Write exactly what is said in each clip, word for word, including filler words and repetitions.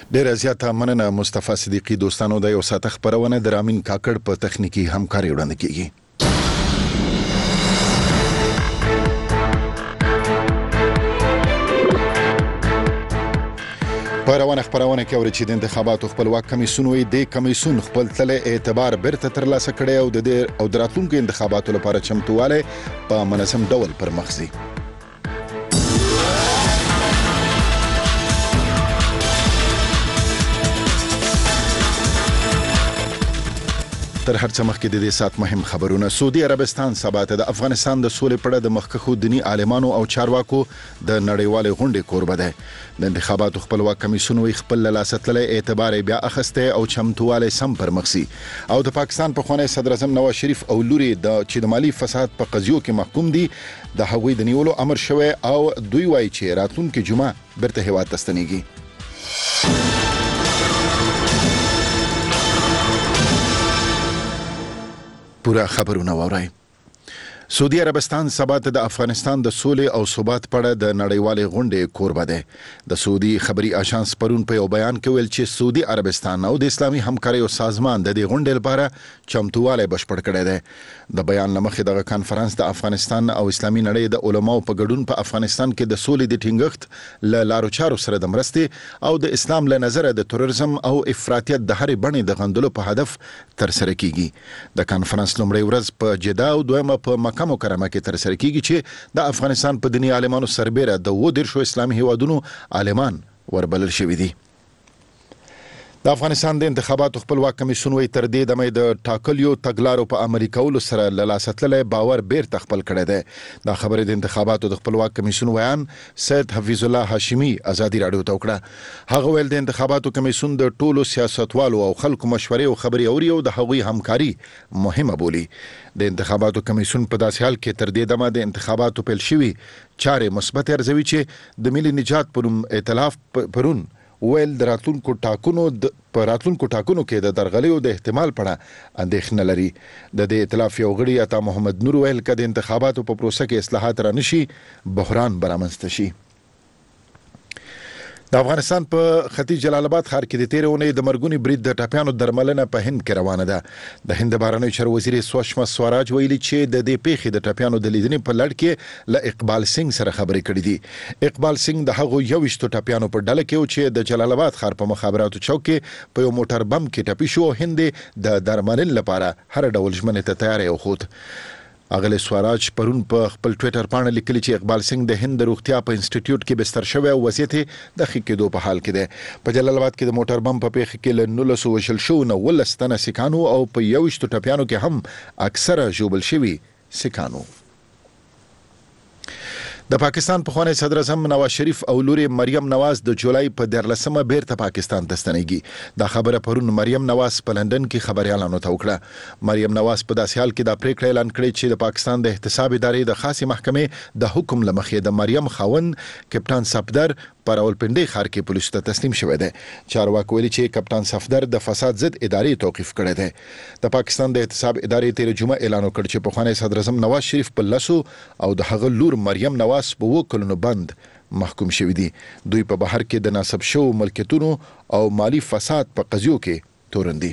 ډیره زیاته مننه مصطفی صدیقی. دوستانو د یو ساعت خبرونه د رامین کاکړ په تخنیکی همکاري وړاندې کیږي. په روانه خبرونه کې اوري چې د انتخاباتو خپلواک کمیسیون وي د کمیسیون خپل تل اعتبار برته ترلاسه کړي او د او د راتلونکو انتخاباتو لپاره چمتواله په منظم ډول پر مخ ځي. تر هر څه مخکې د دې سات مهم خبرونه. سعودي عربستان سبا ته د افغانستان د سولې په اړه د مخکښو دینی عالمانو او چارواکو د نړیوالې غونډې کوربه ده. د انتخاباتو خپلواک کمیسیون وی خپل لاسه تللی اعتبار بیا اخسته او چمتواله سم پر مخ سي او د پاکستان په خوانی صدر اعظم نواز شریف او لوري د چې د مالی فساد په قضیو کې محکوم دي د هغوی د نیولو امر شوی او دوی وایي چې راتلونکي جمعه برته هیواد ته ستنیږي. پورا خبرونه واورئ. سعودي عربستان سبا ته د افغانستان د سولې او ثبات په اړه د نړیوالې غونډې کوربه ده. د سعودي خبري اژانس پرون په یو بیان کې ویل چې سعودي عربستان او د اسلامي همکارۍ سازمان د دې غونډې لپاره چمتواله بشپړ کړی دی. د بیان لمخې دغه کانفرنس د افغانستان او اسلامي نړۍ د علماو په ګډون په افغانستان کې د سولې د ټینګښت له لارو چارو سره د مرستې او د اسلام له نظره د تروریزم او افراطیت د هرې بڼې د غندلو په هدف ترسره کیږي. د کانفرنس لومړی ورځ په جده او دویمه په مکه مکرمه کې ترسره کیږي چې د افغانستان په دینی عالمانو سربېره د و دیرشو اسلامي هیوادونو عالمان وربلل شوي دي. د افغانستان د انتخاباتو خپلواک کمیسیون وی تر دې دمه د ټاکلیو تګلارو په عملي کولو سره له لاسه تللی باور بیرته خپل کړی دی. دا خبره د انتخاباتو د خپلواک کمیسیون ویان سید حفیظ الله هاشمی ازادي راډیو ته وکړه. هغه ویل د انتخاباتو کمیسیون د ټولو سیاستوالو او خلکو مشورې او خبرې اوري او د هغوی همکاري مهمه بولي. د انتخاباتو کمیسیون په داسې حال کې تر دې دمه د انتخاباتو پیل شوي چارې مثبت ارزوي چې د ملي نجات پر ائتلاف پرون ویل د راتلونکو ټاکنو په راتلونکو ټاکنو کې د درغلیو د احتمال په اړه اندېښنه لري. د دې ائتلاف یو غړي عطا محمد نور ویل چې د انتخاباتو په پروسه کې اصلاحات رانشي بحران برامنځته شي. د افغانستان په ختیځ جلال آباد ښار کې د تیرې اونۍ د مرګوني برید د ټپیانو درملنه په هند کې روانه ده. د هند بهرنیو چارو وزیر سوشما سوراج ویلي چې د دې پیښې د ټپیانو د لیدنې په لړ کې له اقبال سنگ سره خبرې کړې دي. اقبال سنگ د هغو یوویشتو ټپیانو په ډله کې و چې د جلال آباد ښار په مخابراتو چوک کې په یو موټر بم کې ټپي شو او هند د درملنې لپاره هر ډول ژمنې ته تیاری وښود. اغلی سوراج پرون په خپل ټویټر باندې لیکلي چې اقبال سنگ د هند د روغتیا په انسټیټیوټ کې بستر شوی او وضعیت د ښه کېدو په حال کې دی. په جلال آباد کې د موټر بم په پیښه کې له نولسو وژل شوو نه ولس تنه سیکانو او په یوویشتو ټپیانو کې هم اکثره ژوبل شوي سیکانو. د پاکستان په خوانی صدر اعظم نواز شریف او لوري مریم نواز د جولای په دیارلسمه بیرته پاکستان ته ستنېږي. دا خبره پرون مریم نواز په لندن کې خبريالانو ته وکړه. مریم نواز په داسې حال کې دا پریکړه اعلان کړې چې د پاکستان د احتساب ادارې د خاصې محکمې د حکم لمخې د مریم خاوند کپټان صفدر پر اولپنډي ښار کې پولیسو ته تسلیم شوی دی. چارواکو ویلي چې کپټان صفدر د فساد ضد ادارې توقیف کړی دی. د پاکستان د احتساب ادارې تیر جمعه اعلان وکړ چې په خوانی صدر اعظم نواز شریف په لسو او د هغه لور مریم نواز په وو کلونو بند محکوم شوی دي. دوی په بهر کې د ناسب شو ملکیتونو او مالی فساد په قضیو کې تورن دي.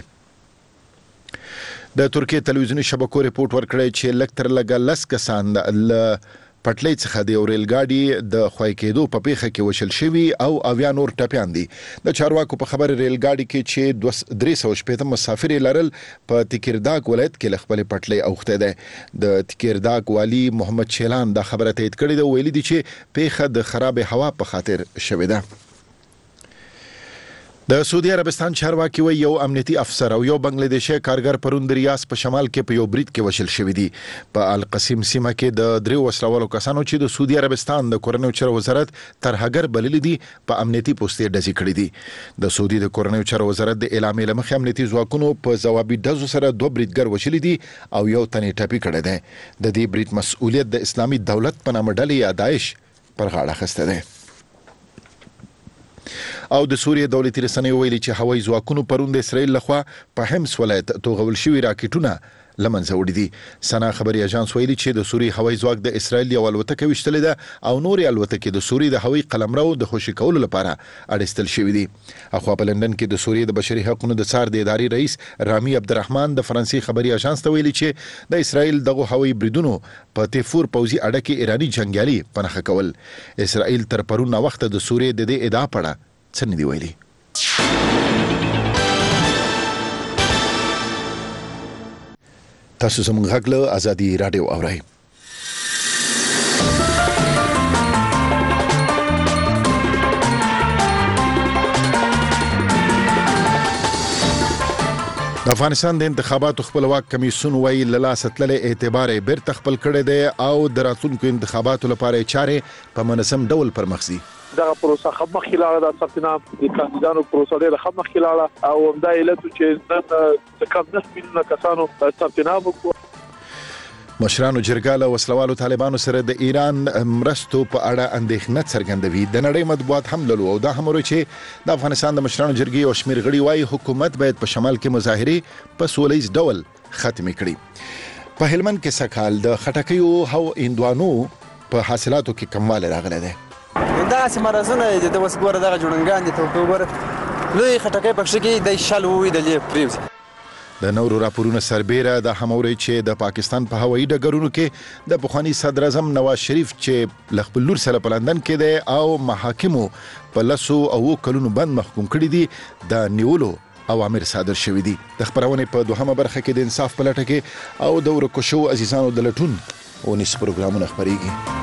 د ترکیه تلویزیونی شبکو ریپورت ورکړی چې لږ تر لږه لس کسان د پټلۍ څخه د یو ریل ګاډي د خوای کېدو په پیښه کې وشل شوي او اویا نور ټپیان دي. د چارواکو په خبر ریل ګاډي کې چې درې سوه شپېته مسافر لرل په تکیرداک ولایت کې له خپلې پټلۍ اوښتی دی. د تکیرداک والي محمد چیلان دا خبره تایید کړې ده. ویلي دي چې پیښه د خراب هوا په خاطر شوې ده. د سعودي عربستان چارواکي وی یو امنیتي افسر او یو بنگلاديشي کارګر پرون د ریاض په شمال کې په یو برید کې وشل شوی دي. په القصیم سیمه کې د دریو وسلوالو کسانو چې د سعودي عربستان د کورنیو چارو وزارت ترهګر بللي دي په امنیتي پوستې ډزې کړې دي. د سعودي د کورنیو چارو وزارت د اعلامیې له مخې امنیتي ځواکونو په ځوابي ډزو سره دوه بریدګر وشلي دي او یو تن یې ټپي کړی دی. د دې برید مسؤلیت د اسلامي دولت په نامه ډلې یا داعش پر غاړه اخیستی دی. او د سوریې دولتي رسنیو ویلي چې هوایي ځواکونو پرون د اسرائیل لخوا په حمص ولایت توغول شوي راکټونه لمنځه وړي دي. سنا خبري اژانس ویلي چې د سوریې هوایي ځواک د اسرائیل یو الوتکه وشتلې ده او نورې الوتکې د سوریې د هوایي قلمرو د خوشي کولو لپاره اړستل شوې دي. اخوا په لندن کې د سوریې د بشري حقوقو د څار د ادارې رئیس رامي عبدالرحمن د فرانسې خبري اژانس ته ویلي چې د اسرائیل دغه هوایي بریدونو په تیفور پوځي اډه کې ایراني جنگیالي پنهخه کول. اسرائیل تر پرون وخت د سوریې د دې ادعا پړه څه نه دی ویلي. تاسو زموږ غږ له ازادي رادیو اورئ. د افغانستان د انتخاباتو خپلواک کمیسیون وایي له لاسه تللی اعتبار یې بیرته خپل کړی دی او د راتلونکو انتخاباتو لپاره یې چارې په منظم ډول پرمخ ځي. دغه پروسه خپ مخکې لاړه د ثبت نام د کاندیدانو پروسه ډېره خپ مخکې لاړه او همدا علت چې نن کم نه میلیونه کسانو ثبت نام وکړ. مشرانو جرګه له وسلوالو طالبانو سره د ایران مرستو په اړه اندېښنه څرګندوي. د نړۍ مطبوعات هم لولو او دا هم وایي چې د افغانستان د مشرانو جرګې او شمېر غړي وایي حکومت باید په شمال کې مظاهرې په سولیز ډول ختمې کړي. په هلمند کې سکهال د خټکیو او هندوانو په حاصلاتو کې کموالی راغلی دی. دا سمرزونه د وسګور دغه جوړنګان دي ته وګوره لوی خټکې پکښ کې د شال وې د لې پریوز. د نورو راپورونو سربیره د هموري چې د پاکستان په هوایي ډګرونو کې د پخوانی صدر اعظم نواز شریف چې ل خپل لور سره په لندن کې دی او محاکمو په لسو او کلونو بند محکوم کړي دي د نیولو اوامر صادر شوي دي. د خبرونې په دوهمه برخه کې د انصاف په لټه کې او د ورکو شو عزیزانو د لټون او نس پروګرامونه خبريږي.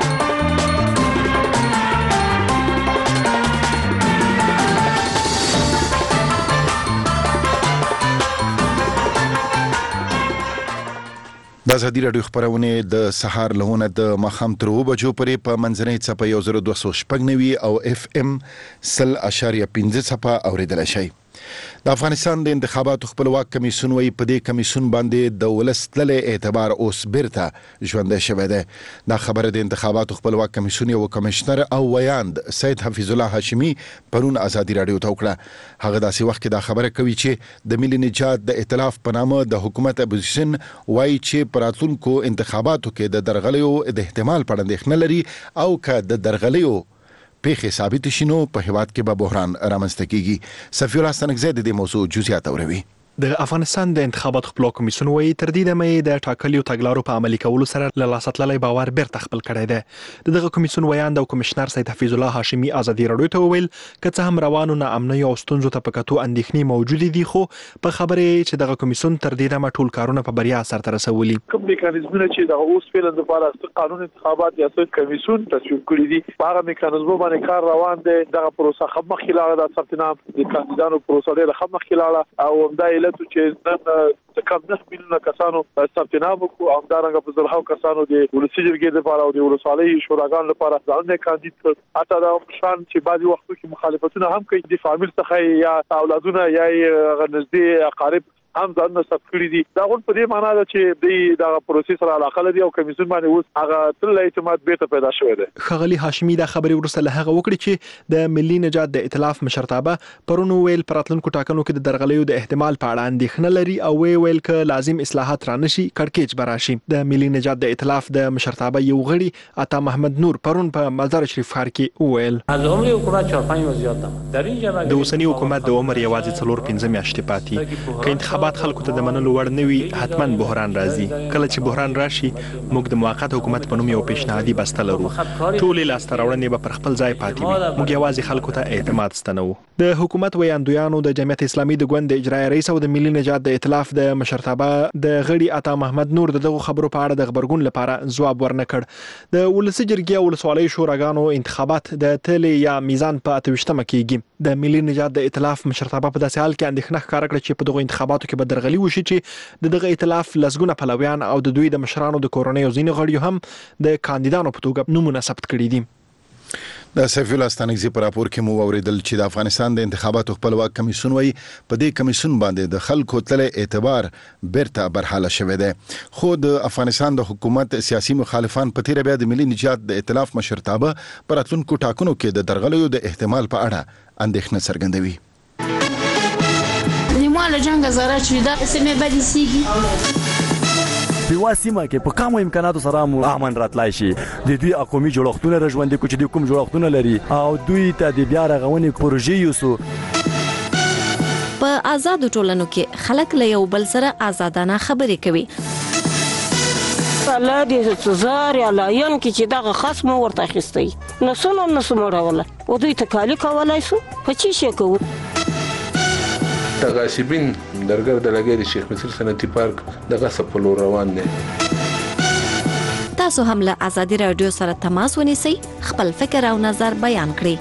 د ازادي رادیو خبرونه د سهار لهونه د مخام تر و بجو پرې په منځنۍ څپه یو زر دوه سوه شپږ نوي او اف ام سل اشاریه پنځه څپه اوریدل شي. د افغانستان د انتخاباتو خپلواک کمیسیون وایي په دې کمیسیون باندې د ولس تللی اعتبار اوس بیرته ژوندی شوی دی. دا خبره د انتخاباتو خپلواک کمیسیون یو کمشنر او ویاند سید حفیظ الله هاشمی پرون ازادي رادیو ته وکړه. هغه داسې وخت کې دا خبره کوي چې د ملي نجات د ائتلاف په نامه د حکومت اپوزیشن وایي چې په راتلونکو انتخاباتو کې د درغلیو د احتمال په اړه اندېښنه لري او که د درغلیو پیښې ثابت شینو په هیواد کې به بحران رامنځته کیږي. سفیر الله ستنګزی د دې موضوع جزئیات اوروي. د افغانستان د انتخاباتو خپلواک کمیسیون وایي تر دې دمه د ټاکلیو تګلارو په عملي کولو سره له لاسه تللی باور بیرته خپل کړی دی. دغه کمیسیون ویاند او کمشنر سید حفیظ الله هاشمی ازادي رادیو ته وویل که څه هم روانو ناامنۍ او ستونزو ته په کتو اندېښنې موجودې دي خو په خبرې چې دغه کمیسیون تر دې دمه ټول کارونه په بریا سرته رسولي. کوم میکانیزمونه چې د اوس پیل لپاره قانون انتخابات یا څه کمیسیون تصویب کړی دي هغه میکانیزمونه باندې کار روان دی. دغه پروسه خپ مخکې لاړه د ثبت نام د کاندیدانو پروسه ډېره خپ مخکې لاړه او همدا علت چې کم نه میلیونه کسانو ثبت نام وکړو او همدارنګه په زرهاو کسانو د ولسي جرګې لپاره او د ولسوالۍ شوراګانو لپاره ځانونه کاندید کړ. حتی دا شان چې بعضي وختو کې مخالفتونه هم کوي د فامیل څخه یا اولادونه یا نږدې اقارب هم ځان ثبت کړی دي. دا غون په دې معنی ده چې د دغه پروسې سره علاقه لري او کمیسیون باندې اوس هغه تل اعتماد بیرته پیدا شوی دی. ښاغلي هاشمی دا خبرې وروسته له هغه وکړي چې د ملي نجات د ائتلاف مشرتابه پرون ویل پر راتلونکو ټاکنو کې د درغلیو د احتمال په اړه اندېښنه لري او ویل ک لازم اصلاحات رانشي کړکېچ براشي. د ملي نجات د ائتلاف د مشرتابه یو غړي عطا محمد نور پرون په مزار شریف ښار کې ویل از عمر حکومت چهار پنج ماه زیات ده. در این جبهه د اوسنی حکومت د عمر یوازې څلور پنځه میاشتې پاتې که انتخابات خلکو ته د منلو وړ نه وي حتما بحران راځي. کله چې بحران راشي موږ د موقت حکومت په نوم یو پیشنهادي بسته لرو. ټولې لاسته راوړنې به پر خپل ځای پاتې وي. موږ یوازې خلکو ته اعتماد ستنو. د حکومت ویاندویانو د جمعیت اسلامي د ګوند د اجرایي رئیس او د ملي نجات د ائتلاف د مشرتابه د غړي عطا محمد نور دغه خبرو په اړه د خبرګون لپاره ځواب ورنکړ. د ولسي جرګې او ولسوالۍ شوراګانو انتخابات د تل یا میزان په اته ویشتمه کېږي. د ملي نجات د ائتلاف مشرتابه په داسې حال کې اندېښنه ښکاره کړه چې په دغه انتخاباتو کې به درغلي وشي چې د دغه ائتلاف لسګونه پلویان او د دوی د مشرانو د کورنیو ځینې غړي هم د کاندیدانو په توګه نومونه ثبت کړي دي. د سفیر الله ستنګزی په راپور کې مو اوریدل چې د افغانستان د انتخاباتو خپلواک کمیسیون وایي په دې کمیسیون باندې د خلکو تل اعتبار بیرته برحاله شوی دی. خو د افغانستان د حکومت سیاسي مخالفان په تیر بیا د ملي نجات د ائتلاف مشرتابه پر راتلونکو ټاکنو کې د درغلیو د احتمال په اړه اندېښنه څرګندوي. نیمه له جنګ زاره چې دا سیمه بدې سیږي په واسمه کې په کوم امکاناتو سره مو امن راتلای شي. د دوی اقومي جوړښتونه رژوندې کو چې د کوم جوړښتونه لري او دوی ته د بیا رغونې پروژې یوسو. په آزادو ټولنو کې خلک له یو بل سره آزادانه خبرې کوي. الله دې زار یا لاین کې چې دغه خصم ورته اخیستی نو سونو نو سموروله او دوی ته کالی کولای شو په چی شي کوو. تغاسبین درګر د لګي د شیخ مصر صنعتي پارک دغه سپلو روان دي. تاسو هم له آزادي رادیو سره تماس ونیسئ، خپل فکر او نظر بیان کړئ.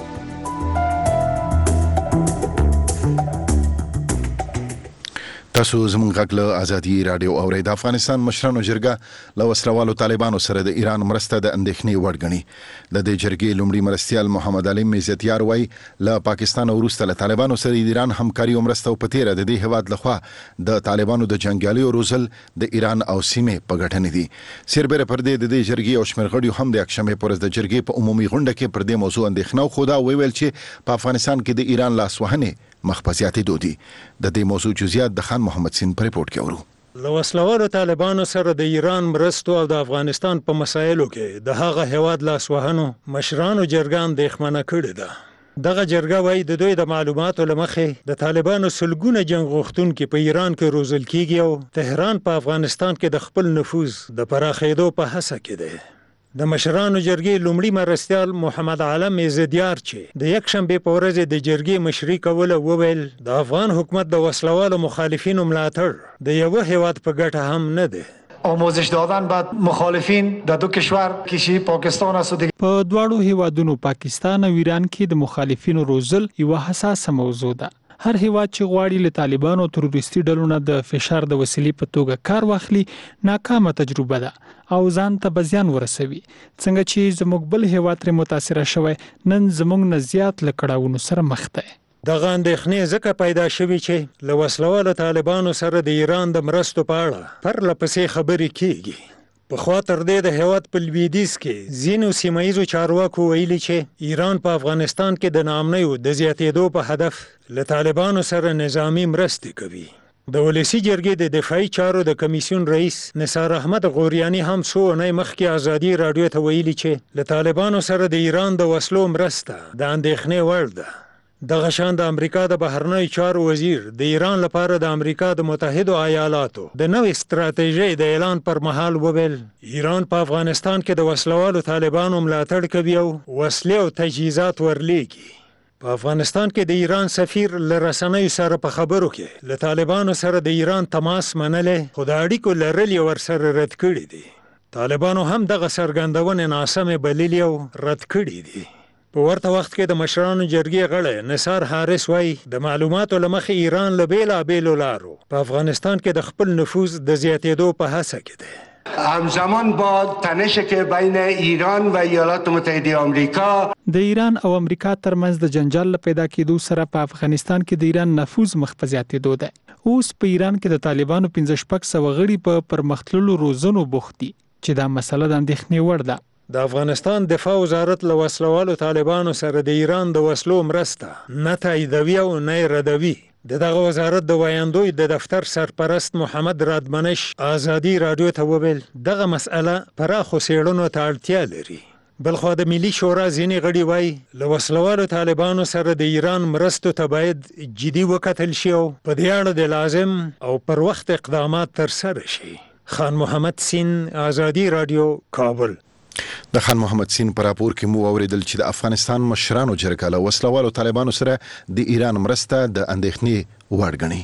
تاسو زموږ غږ له آزادي رادیو اورئ. د افغانستان مشرانو جرګه له وسلوالو طالبانو سره د ایران مرسته د اندېښنې وړ ګڼي. د دې جرګې لومړي مرستیال محمد علي میزتیار وایي له پاکستان وروسته له طالبانو سره د ایران همکاري او مرسته په تیره د دې هیواد لخوا د طالبانو د جنګیالیو روزل د ایران او سیمې په ګټه نه دي. سربېره پر دې د دې جرګې او شمېر غړیو هم د یکشنبې پر ورځ د جرګې په عمومي غونډه کې پر دې موضوع اندېښنه وښوده او ویل چې په افغانستان کې د ایران لاسوهنې مخ په زیاتېدو دي. د دې موضوع جزئیات د خان محمد سین په ریپورت کې اورو. له وسلوالو طالبانو سره د ایران مرستو او د افغانستان په مسایلو کې د هغه هیواد لاسوهنو مشرانو جرګه اندېښمنه کړې ده. دغه جرګه وایي د دوی د معلوماتو له مخې د طالبانو سلګونه جنګ غوښتونکي په ایران کې روزل کیږي او تهران په افغانستان کې د خپل نفوذ د پراخېدو په هڅه کې دی. د مشرانو جرګې لومړي مرستیال محمد علم میزدیار چې د یک شنبې په ورځ د جرګې مشري کوله وویل د افغان حکومت د وسلوالو مخالفینو ملاتړ د یو هیواد په ګټه هم نه دی. آموزش دادن به مخالفین در دو کشور کشی پاکستان است و دیگه. په دواړو هیوادونو پاکستان او ایران کې د مخالفینو روزل یو حساسه موضوع ده. هر هیواد چې غواړي له طالبانو او تروریستي ډلو نه د فشار د وسیلې په توګه کار واخلي ناکامه تجربه ده او ځان ته به زیان ورسوي. څنګه چې زموږ بل هیواد ترې متاثره شوی نن زموږ نه زیات له کړاوونو سره مخ دی. دغه اندېښنې ځکه پیدا شوي چې له وسلوالو طالبانو سره د ایران د مرستو په اړه پرله پسې خبرې کیږي. پخوا تر دې د هیواد په لویدیځ کې ځینو سیمه ییزو چارواکو ویلي چې ایران په افغانستان کې د ناامنیو د زیاتېدو په هدف له طالبانو سره نظامی مرستې کوي. د ولسی جرګې د دفاعي چارو د کمیسیون رئیس نثار احمد غوریانی هم څو اونۍ مخکې آزادي راډیو ته ویلي چې له طالبانو سره د ایران د وسلو مرسته د اندېښنې وړ ده. دغه شان د امریکا د بهرنیو چارو وزیر د ایران لپاره د امریکا د متحدو ایالاتو د نوې ستراتیژۍ د اعلان پر مهال وویل ایران په افغانستان کې د وسلوالو طالبانو ملاتړ کوي او وسلې او تجهیزات ورلیږي. په افغانستان کې د ایران سفیر له رسنیو سره په خبرو کې له طالبانو سره د ایران تماس منلې خو د اړیکو لرل یې ورسره رد کړي دي. طالبانو هم دغه څرګندونې ناسمې بللې او رد کړي دي. په ورته وخت کې د مشرانو جرګې غړی نثار حارث وایي د معلوماتو له مخې ایران له بېلابېلو لارو په افغانستان کې د خپل نفوذ د زیاتېدو په هڅه کې دی. همزمان با تنش که بین ایران و ایالات متحده آمریکا د ایران او امریکا ترمنځ د جنجال پیدا کېدو سره په افغانستان کې د ایران نفوذ مخ په زیاتېدو دی. اوس په ایران کې د طالبانو پنځه شپږ سوه غړي په پرمختللو روزنو بوخت دي چې دا مسله د اندېښنې وړ ده. د افغانستان دفاع وزارت له وسلوالو طالبانو سره د ایران د وسلو مرسته نه تاییدوي او نه ردوي. د دغه وزارت د وایندوی د دفتر سرپرست محمد رادمنش آزادي راډیو ته وویل دغه مسأله پراخو څېړنو ته اړتیا لري. بلخوا د ملي شورا ځینې غړي وایي له وسلوالو طالبانو سره د ایران مرستو ته باید جدي وکتل شي او په دې اړه د لازم او پر وخت اقدامات ترسره شي. خان محمد سین آزادي راډیو کابل. د خان محمد سین پر راپور کې مو اوریدل چې د افغانستان مشرانو جرګه له وسلوالو طالبانو سره د ایران مرسته د اندېښنې وړ ګڼي.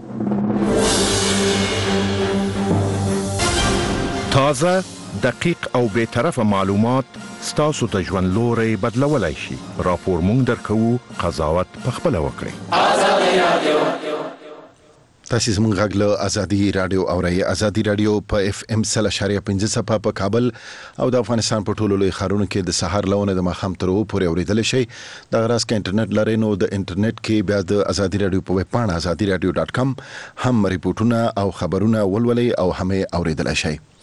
تازه دقیق او بے طرفه معلومات ستاسو ته ژوند لوري بدلولای شي. راپور مونږ درکوو، قضاوت پخپله وکړئ. تاسو زموږ غږ له آزادي رادیو اورئ. آزادي رادیو په اف ام سل اشاریه پنځه صفه په کابل او د افغانستان په ټولو لوی ښارونو کې د سهار لونه د ماښام تر اوو پورې اورېدل شي. دغه راز کې انټرنیټ لرئ نو د انټرنیټ کې بیا د آزادي رادیو په ویب پاڼه آزادي رادیو ډاټ کام هم ریپورتونه او خبرونه ولولئ او هم اورېدل شي.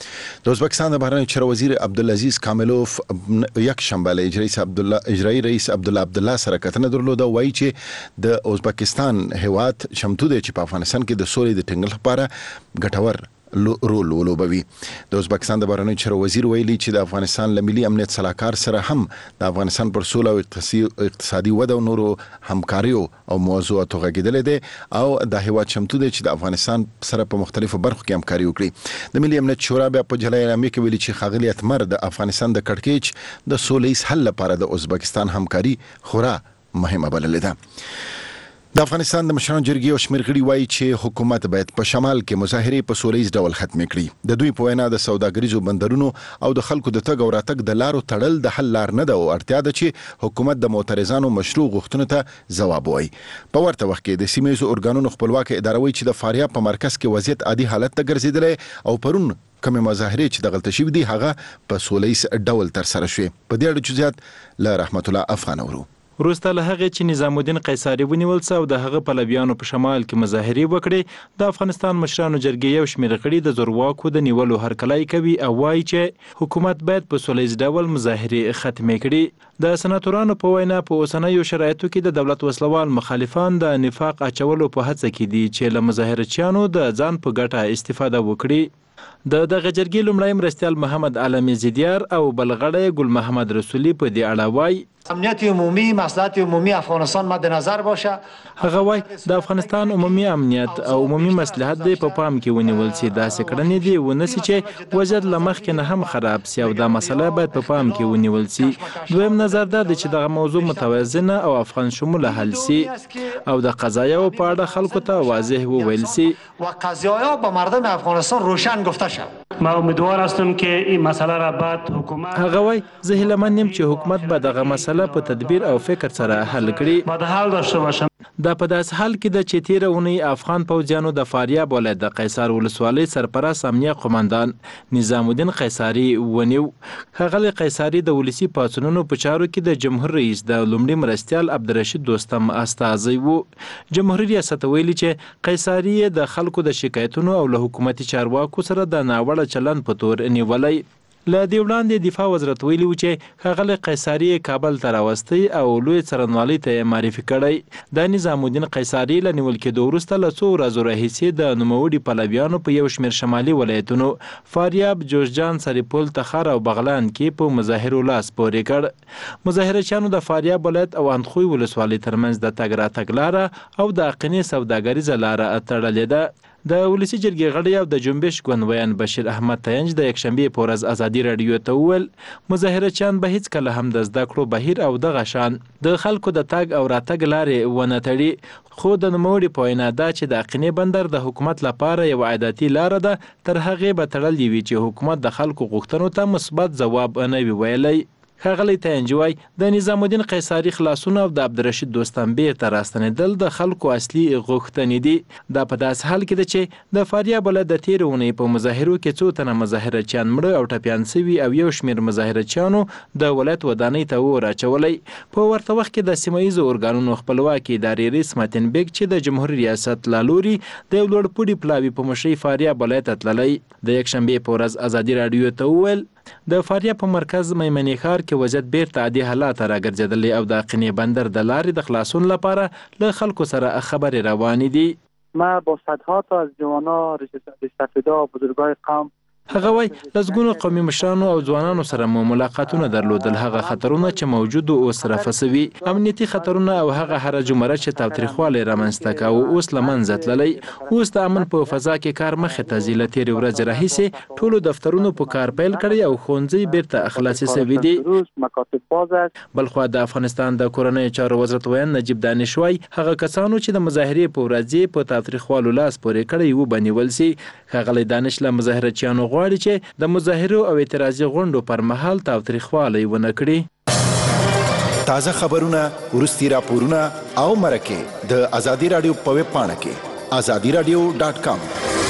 د ازبکستان د بهرنیو چارو وزیر عبدالعزیز کاملوف یک شنبه له اجرایي عبدالله اجرایي رئیس عبدالله عبدالله سره کتنه درلوده، وایي چې د ازبکستان هیواد چمتو دی چې په افغانستان کې د سولې د ټینګښت لپاره ګټور رول ولوبوي. د ازبکستان د بهرنیو چارو وزیر ویلي چې د افغانستان له ملي امنیت سلاکار سره هم د افغانستان پر سوله او اقتصادي وده او نورو همکاریو او موضوعاتو غږیدلی دی او د هیواد چمتو دی چې د افغانستان سره په مختلفو برخو کې همکاري وکړي. د ملي امنیت شورا بیا په جلای اعلامیه کې ویلي چې ښاغلي اتمر د افغانستان د کړکېچ د سوله ییز حل لپاره د ازبکستان همکاري خورا مهمه بللې ده. د افغانستان د مشرانو جرګې او شمېر غړي وایي چې حکومت باید په شمال کې مظاهرې په سوله ییز ډول ختمې کړي. د دوی په وینا د سوداګریزو بندرونو او د خلکو د تګ او راتګ د لارو تړل د حل لار نه ده او اړتیا ده چې حکومت د معترضانو مشروع غوښتنو ته ځواب ووایي. په ورته وخت کې د سیمه ییزو ارګانونو خپلواک اداره وایي چې د فاریاب په مرکز کې وضعیت عادي حالت ته ګرځېدلی او پرون کومې مظاهرې چې دغلته شوي دي هغه په سوله ییز ډول ترسره شوې. په دې اړه جزئیات له رحمت الله افغان اورو. وروسته له هغې چې نظام الدین قیصاري ونیول څه او د هغه پلویانو په شمال کې مظاهرې وکړې، د افغانستان مشرانو جرګې یو شمېر غړي د زورواکو د نیولو هرکلی کوي او وایي چې حکومت باید په سوله ییز ډول مظاهرې ختمې کړي. د سناتورانو په وینا په اوسنیو شرایطو کې د دولت وسلوال مخالفان د نفاق اچولو په هڅه کې دي چې له مظاهرچیانو د ځان په ګټه استفاده وکړي. د دغه جرګې لومړی مرستیال محمد علامي زیدیار او بلغړی ګل محمد رسولي په دې اړه وایي امنیت عمومی مصلحت عمومی افغانستان مد نظر باشه. هغه وایي د افغانستان عمومي امنیت او عمومي مصلحت دی په پام کې ونیول سي، داسې کړنې دي ونه سي چې وضعیت له مخکې نه هم خراب سي او دا مسله باید په پام کې ونیول سي. دویم نظر دا دی چې دغه موضوع متوازنه او افغان شموله حل سي او د قضایاو په اړه خلکو ته واضح وویل سي و قضایا به مردم افغانستان روشن گفته شد. ما امیدوار هستم که این مسئله را بعد حکومت هغه وایي زه هیلهمند یم چې حکومت به دغه مسله په تدبیر او فکر سره حل کړي. بعد حل داشته باشم. دا په داس حال کې د چې تیره اونۍ افغان پوځیانو د فاریاب ولایت د قیصار ولسوالۍ سرپرست امنیه قماندان نظام الدین قیصاري ونیو. ښاغلی قیصاري د ولسي پاڅونونو په چارو کې د جمهور رئیس د لومړي مرستیال عبدالرشید دوستم استازی و. جمهوریت ریاست ویلي چې قیصاري د خلکو د شکایتونو او له حکومتي چارواکو سره د ناوړه چلند په تور نیولی. له دې وړاندې دفاع وزارت ویلي و چې ښاغلی قیصاري کابل ته راوستی او لوی څارنوالۍ ته یې معرفي کړی. د نظام الدین قیصاري له نیول کېدو وروسته له څو ورځو راهیسې د نوموړي پلویانو په یو شمېر شمالي ولایتونو فاریاب، جوزجان، سرپل، تخار او بغلان کې په مظاهرو لاس پورې کړ. مظاهرچیانو د فاریاب ولایت او اندخوی ولسوالۍ ترمنځ د تګ راتګ لاره او د اقینې سوداګریزه لاره تړلې ده. د ولسي جرګې غړی او د جنبش ګوندویان بشیر احمد تینج د یکشنبې په ورځ ازادي راډیو ته وویل مظاهرچیان به هیڅکله هم د زده کړو بهیر او دغه شان د خلکو د تګ او راتګ لارې ونه تړي. خو د نوموړي په وینا دا چې د اقینې بندر د حکومت لپاره یو عادتي لاره ده، تر هغې به تړلې وي چې حکومت د خلکو غوښتنو ته مثبت ځواب نه وي ویلی. ښاغلی تینج وایي د نظام الدین قیصاري خلاصون او د عبدالرشید دوستم بیرته راستنېدل د خلکو اصلي غوښتنې دي. دا په داسې حال کې ده چې د فاریاب ولایت د تېرې اونۍ په مظاهرو کې څو تنه مظاهرچیان مړه او ټپیان سوي او یو شمېر مظاهرچیانو د ولایت ودانۍ ته اور اچولی. په ورته وخت کې د سیمه ییزو ارګانونو خپلواکي ادارې رئیس متین بیګ چې د جمهوري ریاست له لوري د یو لوړپوړي پلاوي په مشرۍ فاریاب ولایت ته تللی، د یکشنبې په ورځ ازادي راډیو ته وویل د فاریاب په مرکز میمنې ښار کې وضعیت بیرته عادي حالات ته راګرځېدلی او د اقینې بندر د لارې د خلاصون لپاره له خلکو سره خبرې روانې دي. ما با صدها تا از جوانا رشته‌فدا بزرگای قوم هغه وایي لسګونو قومي مشرانو او ځوانانو سره مو ملاقاتونه درلودل. هغه خطرونه چې موجود او اوس رفع سوي، امنیتي خطرونه او هغه هرج و مرج چې تاوتریخوالی رامنځته کاوه اوس له منځه تللی. اوس د امن په فضا کې کار مخې ته ځي. له تېرې ورځې راهیسې ټولو دفترونو په کار پیل کړی او ښوونځي بیرته خلاصې سوي دي. بلخوا د افغانستان د کورنیو چارو وزارت ویان نجیب دانش وایي هغه کسانو چې د مظاهرې په ورځ په تاوتریخوالو لاس پورې کړی وبنیول سي. ښاغلی دانش له مظاهرچیانو غواړي چې د مظاهرو او اعتراضي غونډو پر مهال تاوتریخوالی ونه کړي. تازه خبرونه، وروستي راپورونه او مرکې د ازادي راډیو په ویب پاڼه کې ازادي راډیو ډاټ کام.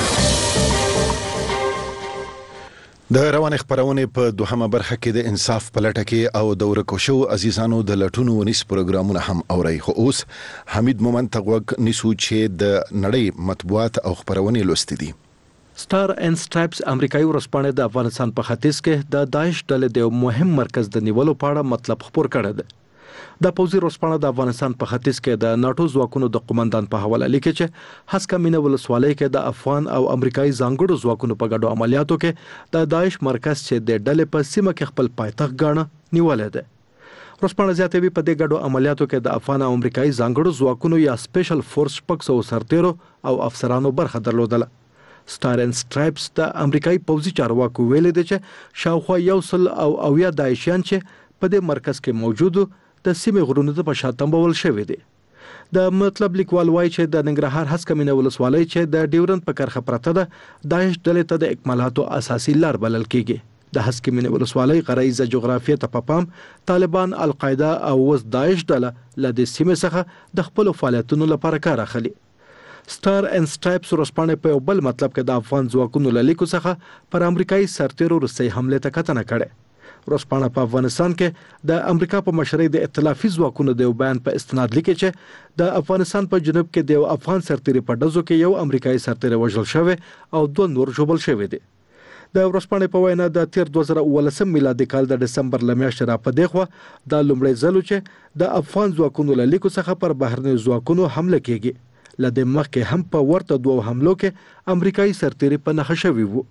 د روان خبرونه په دوهمه برخه کې د انصاف په لټه کې او د ورکو شو عزیزانو د لټونو ونیس پروګرامونه هم اوري. خو اوس حمید مومن تغوګ نیسو چې د نړۍ مطبوعات او خبرونه لوستي دي. سټار اینډ سټرایپس امریکایي ورځپاڼه د افغانستان په ختیځ کې د داعش ډلې د یو مهم مرکز د نیولو په اړه مطلب خبر کړی دی. د پوځي ورځپاڼه د افغانستان په ختیځ کې د ناتو ځواکونو د قومندان په حواله لیکي چې هسکه مینه ولسوالۍ کې د افغان او امریکایي ځانګړو ځواکونو په ګډو عملیاتو کې د داعش مرکز چې د ډلې په سیمه کې خپل پایتخت ګاڼه نیولې ده. ورځپاڼه زیاتوي په دې ګډو عملیاتو کې د افغان او امریکایي ځانګړو ځواکونو یا سپیشل فورس شپږ سوه سرتیرو او افسرانو برخه درلودله. سټار اینډ سټرایپس د امریکایي پوځي چارواکو ویلي دي چې شاوخوا یو سل او اویا داعشیان چې په دې مرکز کې موجود د سیمې غرونو ته په شا تمبول شوي دي. د مطلب لیکوال وایي چې د ننګرهار هسکه مینه ولسوالۍ چې د ډیورند په کرښه پرته ده داعش ډلې ته د اکمالاتو اساسي لار بلل کیږي. د هسکه مینه ولسوالۍ غرایزه جغرافیه ته په پام طالبان القاعده او وس داعش ډله له دې سیمې څخه د خپل فعالیتونو لپاره کار اخلي. سټار اینډ سټرایپس ورځپاڼه په یو بل مطلب کې د افغان ځواکونو له لیکو څخه پر امریکایي سرتیرو روسي حمله ته کتنه کړې. ورځپاڼه په افغانستان کې د امریکا په مشرۍ د ائتلافي ځواکونو د یو بیان په استناد لیکي چې د افغانستان په جنوب کې د یو افغان سرتیري په ډزو کې یو امریکایي سرتیری وژل شوی او دوه نور ژوبل شوي دي. د ورځپاڼې په وینا د تیر دوه زره اوولسم میلادي کال د ډسمبر له میاشتې را په دې خوا د لومړی ځل چې د افغان ځواکونو له لیکو څخه پر بهرنیو ځواکونو حمله کیږي. له دې مخکې هم په ورته دوه حملو کې امریکایي سرتیري په نښه شوي وو.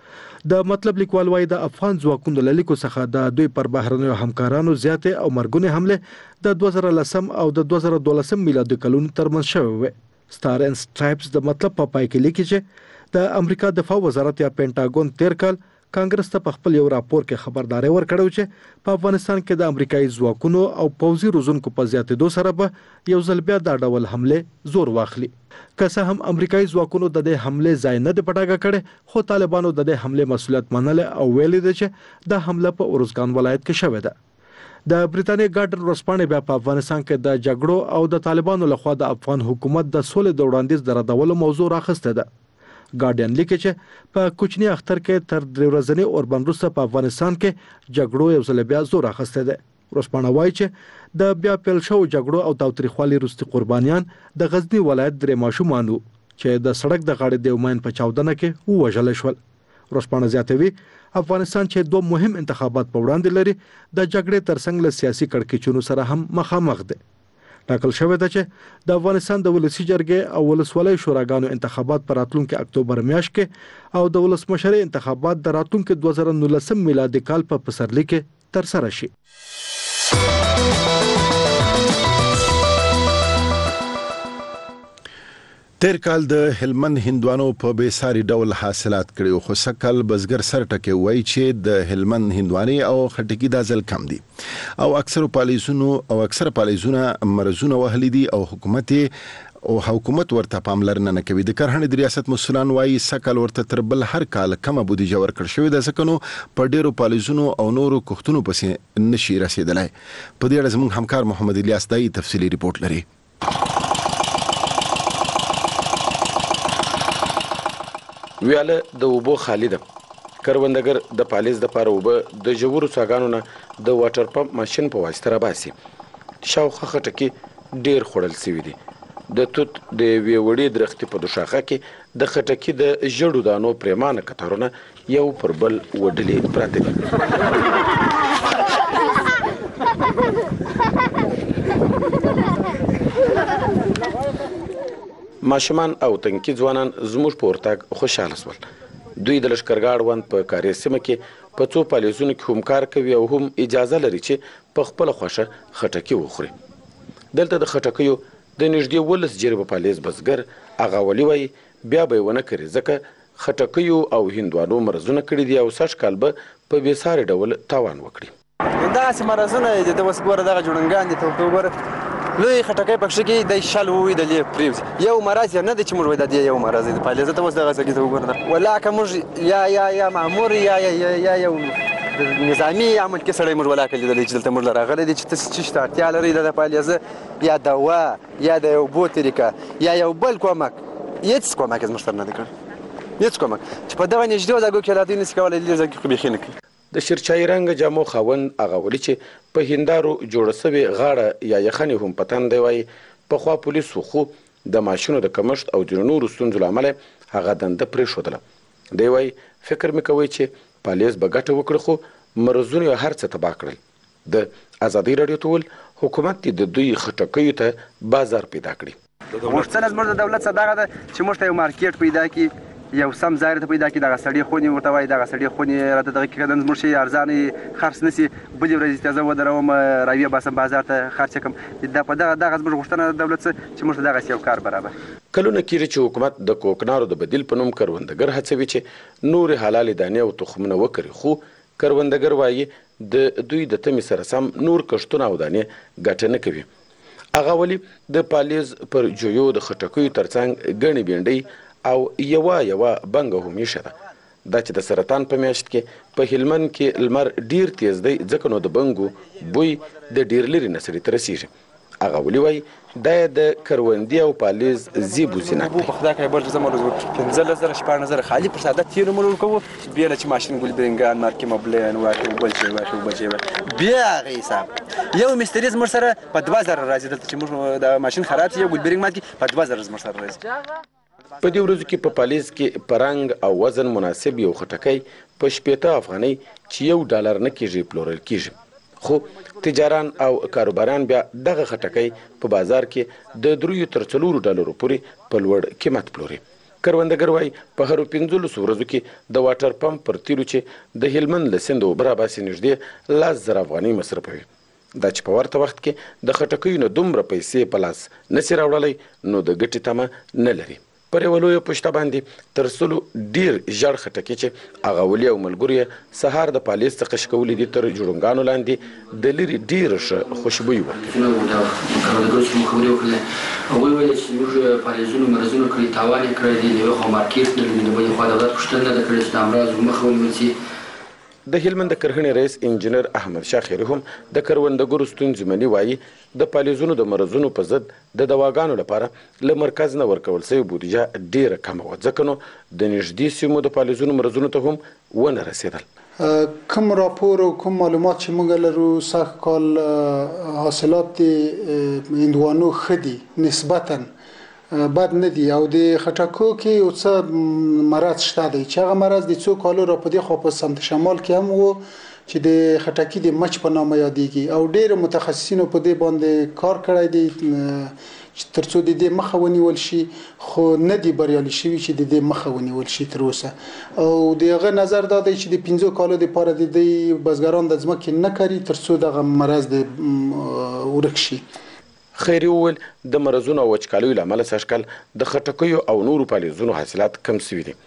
د مطلب لیکوال وایي د افغان ځواکونو له لیکو څخه د دوی پر بهرنیو همکارانو زیاتې او مرګونې حملې د دوه زره لسم او د دوه زره دولسم میلادي کلونو ترمنځ شوې وې. سټار اینډ سټرایپس د مطلب په پای کې لیکي چې د امریکا دفاع وزارت یا پینټاګون تیر کال کانګرس ته په خپل یو راپور کې خبرداري ورکړو چې په افغانستان کې د امریکایي ځواکونو او پوځي روزونکو په زیاتېدو سره به یو ځل بیا دا ډول حمله زور واخلي. که څه هم امریکایي ځواکونو د دې حمله ځای نه دی پټاګه کړي خو طالبانو د دې حمله مسولیت منل او ویلي دي چې د حمله په اورزګان ولایت کې شوې ده. د بریټانیا ګارډن ورځپاڼه بیا په افغانستان کې د جګړو او د طالبانو لخوا د افغان حکومت د سولې د وړاندیز د ردولو موضوع راخسته ده. ګارډین لیکي چې په کوچني اختر کې تر درې ورځې اوربند وروسته په افغانستان کې جګړو یو ځل بیا زور اخیسته ده. ورځپاڼه وایي چې د بیا پیل شو جګړو او تاوتریخوالي وروستي قربانیان د غزنی ولایت درې ماشومان وو چې د سړک د غاړې د یومین په چاودنه کې ووژل شول. ورځپاڼه زیاتوي افغانستان چې دوه مهم انتخابات په وړاندې لري د جګړې ترڅنګ له سیاسي کړکېچونو سره هم مخامخ دی. ټاکل شوی ده چې د افغانستان د ولسی جرګې او ولسوالۍ شوراګانو انتخابات پر راتلونکي اکتوبر میاشت کې او د ولسمشرۍ انتخابات د راتلونکي دوه زره نولسم میلادي کال په پسرلي کې ترسره شي. تیر کال د هلمند هندوانو په بیساري ډول حاصلات کړي خو سکل بزګر سر ټکي وای چې د هلمند هندواني او خټکی د ځل کم دي او اکثر پالیزونو او اکثر پالیزونه مرزونه وهلي دي او حکومت او حکومت ورته پاملرنه نه کوي. د کرهڼې د ریاست مسولان وایي سکل ورته تر بل هر کال کم بودیجه ورکړ شوې ده ځکه نو په ډیرو پالیزونو او نورو کوښتونو پسې نشي رسیدلای. په دې اړه زموږ همکار محمد الیاس دای تفصیلی ریپورت لري. ویاله د اوبو خالی ده. کروندګر د پالیز د پاره اوبه د جوړو څاګانو نه د واټر پمپ ماشين په واسطه را باسي. شاوخه خټکی ډیر خړل سوي دي. د توت د ویوړې درختي په دوشاخه کې د خټکی د جړو دانو پریمانه کتارونه یو پر بل وډلې پراته دي. ماشومان او تنکی ځوانان زموږ په ورتګ خوشاله شول. دوی د لشکرګاړ وند په کاري سیمه کې په څو پالیزونو کې هم کار کوي او هم اجازه لري چې په خپل خوښه خټکی وخوري. دلته د خټکیو د نږدې ولس جریب پالیز بزګر اغا ولی وای بیا به ونه کړي ځکه خټکیو او هندوانو مرزونه کړي دي او سږ کال به په بیساري ډول تاوان وکړي. دا سم مرزونه د وسګور دغه جوړنګان دي ته وګوره لوی خټکی پکښ کې د شل وې د لې پریوز یو مرز نه د چې موږ وای د یو مرز د پالیزه ته وس دغه څه کې ته وګوره ولا که موږ یا یا یا مامور یا یا یا یو نظامی عمل کې سړی موږ ولا کړي د دلته موږ راغلي دي چې تاسو چې اړتیا لري د پالیزه یا دوا یا د یو بو طریقه یا یو بل کومک هیڅ کومک از مشتر نه کړ هیڅ کومک چې په دغه نږدې ځای کې لا دې نس کولای دي ځکه خو بيخینه کوي. د شرچای رنګ جامو خاوند هغه ولي چې په هندارو جوړ سوي غاړه یا یخنې هم پتن دی وای په خوا پولیسو خو د ماشینو د کمښت او د نورو ستونزو لامل هغه دنده پرې شودله. دی وایي فکر مې کوي چې پالیز به ګټه وکړي خو مرزونه یې هر څه تباه کړل. د ازادي راډیو ټول حکومت دې د دوی خټکیو ته بازار پیدا کړي. غوښتنه زموږ د دولت څخه دغه ده چې موږ ته یو مارکیټ پیدا کړي، یو سم ځای ته پیدا کړي، دغه سړي خونې ورته وایي دغه سړي خونې راته دغه کړي نن زموږ شي ارزانه خرڅ نه سي، بلې ورځې ته زه ودروم راویه باسم بازار ته خرڅ کړم. دا په دغه دغه زموږ غوښتنه د دولت څخه چې موږ ته دغسې یو کار برابر. کلونه کېږي چې حکومت د کوکنارو د بدیل په نوم کروندګر هڅوي چې نورې حلالې دانې او تخمونه وکري، خو کروندګر وایي د دوی د تمې سره سم نور کښتونه او دانې ګټه نه کوي. هغه ولې د پالیز پر جویو د خټکیو ترڅنګ ګڼې بینډۍ او یوه یوه بنګه هم ایښه ده. دا چې د سرطان په میاشت کې په هلمند کې لمر ډیر تیز دی، ځکه نو د بنګو بوی د ډیر لرې نه سړي ته رسیږي. هغه ولې وایي دا یې د کروندې او پالیز زیبو زینت دی. په خدای که یې بل زه مو پنځلس زره شپاړس زره خالي پر ساده تیلو مو ورکوو، بیا له چې ماشین ګلبرنګان مارکې مبلین واخلو بل شی واخلو بل شی بیا هغې حساب یو مستري زموږ سره په دوه زره راځي. دلته چې موږ د ماشین خراب شي یو ګلبرنګ مات کړي په دوه زره زموږ سره راځي. په دې ورځو کې په پالیز کې په رنګ او وزن مناسب یو خټکی په شپېته افغانۍ چې یو ډالر نه کېږي پلورل کېږي، خو تجاران او کاروباران بیا دغه خټکی په بازار کې د دریو تر څلورو ډالرو پورې په لوړ قیمت پلوري. کروندګر وایي په هرو پنځلسو ورځو کې د واټر پمپ پر تیلو چې د هلمند له سیند اوبه راباسي نږدې لس زره افغانۍ مصرفوي. دا چې په ورته وخت کې د خټکیو نه دومره پیسې په لاس نسي راوړلی نو د ګټې تمه نه لري. پر یوه لویه پشته باندې تر سلو ډیر ژړ خټکي چې هغه ولي او ملګرو یې سهار د پالیز څخه شکولي دي تر جوړونګانو لاندې د لرې ډیره ښه خوشبویي ورکوي. کروندګرو چې موږ خبرې وکړلې هغوی ویل چې موږ پالیزونو مرزونو کړي تاوان یې کړی دی، د یوې خوا مارکېټ نه لري، د بلې خوا دولت پوښتنه نه ده کړې چې د امراضو مخه ونیول شي. د هلمند د کرهڼې رئیس انجینر احمد شاه خیري هم د کروندګرو ستونزې مني. وایي د پالیزونو د مرزونو په ضد د دواګانو لپاره له مرکز نه ورکول شوې بودیجه ډیره کمه وه، ځکه نو د نږدې سیمو د پالیزونو مرزونو ته هم ونه رسېدل. کوم راپور او کوم معلومات چې موږ لرو سږ کال حاصلات هندوانو ښه دي، نسبتاً بد نه دي، او د خټکو کې یو څه مرض شته دی چې هغه مرض د څو کالو را په دې خوا په سمت شمال کې هم و چې د خټکي د مچ په نامه یادېږي، او ډېر متخصصینو په دې باندې کار کړی دی چې ترڅو د دې مخه ونیول شي، خو نه دی بریالي شوي چې د دې مخه ونیول شي تر اوسه. او د هغه نظر دا دی چې د پنځو کالو دپاره د دې بزګران د ځمکې نه کري ترڅو دغه مرض د ورک شي. خیري وویل د مرضونو او وچکالیو له امله سږکال د خټکیو او نورو پالیزونو حاصلات کم سوي دي.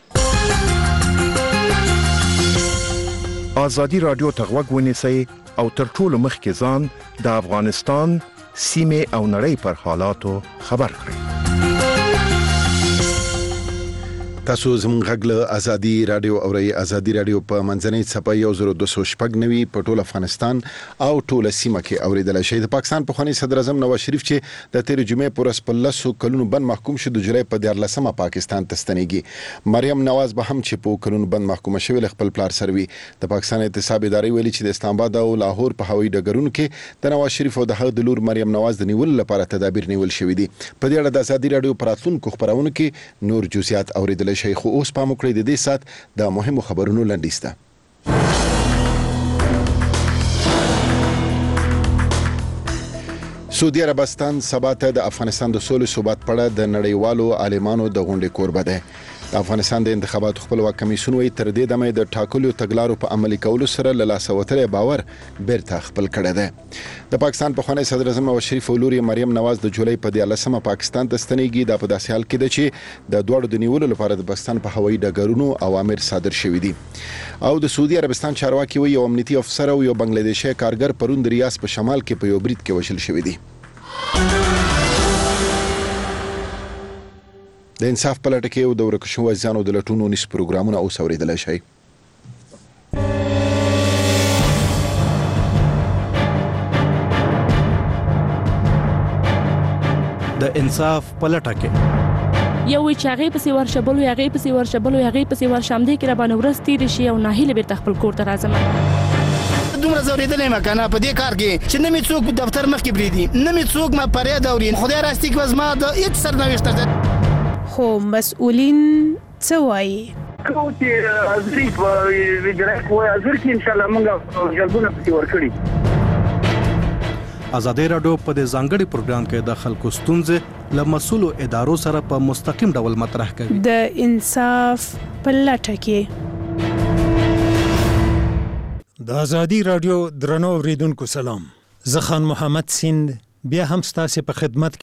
ازادي راډیو ته غوږ ونیسئ او تر ټولو مخکې ځان د افغانستان سیمې او نړۍ پر حالاتو خبر کړئ. تاسو زموږ غږ له ازادي راډیو اورئ. ازادي راډیو په منځنۍ څپه یو زر دوه سوه شپږ نوي په ټول افغانستان او ټوله سیمه کې اوریدلی شئ. د پاکستان پخوانی صدر اعظم نواز شریف چې د تېرې جمعې په ورځ په لسو کلونو بند محکوم شو، د جولای په دیارلسمه پاکستان ته ستنېږي. مریم نواز به هم چې په کلونو بند محکومه شوې له خپل پلار سره وي. د پاکستان اعتصاب ادارې ویلي چې د اسلام آباد او لاهور په هوایي ډګرونو کې د نواز شریف او د هغه د لور مریم نواز د نیولو لپاره تدابیر نیول شوي دي. په دې اړه د ازادي راډیو په راتلونکو خپرونو کې نور جزئیات اوریدلی شئ، خو اوس پام وکړئ د دې سات د مهمو خبرونو لنډیز ته. سعودي عربستان سبا ته د افغانستان د سولې ثبات په اړه د نړیوالو عالمانو د غونډې کوربه دی. د افغانستان د انتخاباتو خپلواک کمیسیون وایي تر دې دمه د ټاکلو تګلارو په عملي کولو سره له لاسه وتلی باور بیرته خپل کړی دی. د پاکستان پخوانی صدر اعظم نواز شریف او لور مریم نواز د جولای په دیارلسمه پاکستان ته ستنېږي. دا په داسې حال کې ده چې د دواړو د نیولو لپاره د پاکستان په هوایي ډګرونو اوامر صادر شوي دي. او د سعودي عربستان چارواکي وایي یو امنیتي افسر او یو بنگلادیشي کارګر پرون د ریاض په شمال کې په یو برید کې وژل شوي دي. د انصاف په لټه کې او د ورک شوو ځانو د لټونو نس پروګرامونه اوس اوریدلی شئ. د انصاف په لټه کې یو وی چې هغې پسې ورشه بل وی هغې پسې ورشه بل وی هغې پسې ورشه همدې کې راباندې ورځ تېرې شي او ناهیله بېرته خپل کور ته راځم. دومره زورېدلی یم که نه په دې کار کې چې نه مې څوک دفتر مخکې پرېږدي، نه مې څوک ما فریاد اوري. خدای راستي که زما د هېڅ سرنوشت ته خو مسؤلین څه وایي؟ کو چې ازري په جرای کوی ازر کې ان شاء الله موږ جلبونه پکې ورکړي. ازادي رادیو په دې ځانګړي پروګرام کې د خلکو ستونزې له مسؤلو ادارو سره په مستقیم ډول مطرح کوي. د انصاف په لټه کې. د ازادي رادیو درنو اوریدونکو سلام. زه خان محمد سیند بیا هم ستاسو په خدمت